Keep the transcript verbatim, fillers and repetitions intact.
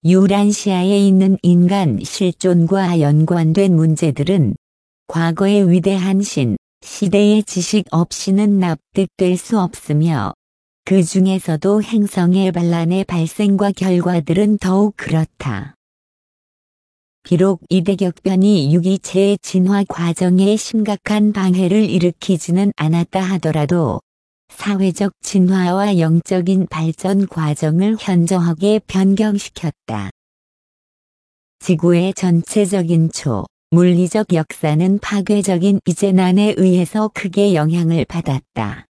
유란시아에 있는 인간 실존과 연관된 문제들은 과거의 위대한 신, 시대의 지식 없이는 납득될 수 없으며 그 중에서도 행성의 반란의 발생과 결과들은 더욱 그렇다. 비록 이 대격변이 유기체의 진화 과정에 심각한 방해를 일으키지는 않았다 하더라도 사회적 진화와 영적인 발전 과정을 현저하게 변경시켰다. 지구의 전체적인 초, 물리적 역사는 파괴적인 이재난에 의해서 크게 영향을 받았다.